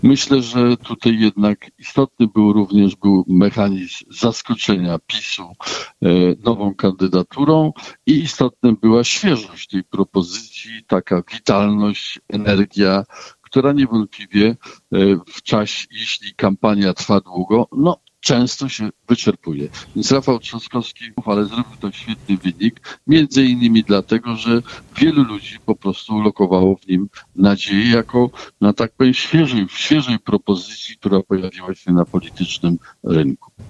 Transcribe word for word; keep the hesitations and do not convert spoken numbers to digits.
Myślę, że tutaj jednak istotny był również był mechanizm zaskoczenia PiSu e, nową kandydaturą i istotna była świeżość tej propozycji, taka witalność, energia, która niewątpliwie e, w czasie, jeśli kampania trwa długo, no często się wyczerpuje. Więc Rafał Trzaskowski, ale zrobił to świetny wynik, między innymi dlatego, że wielu ludzi po prostu ulokowało w nim nadzieję jako na tak powiem świeżej, świeżej propozycji, która pojawiła się na politycznym rynku.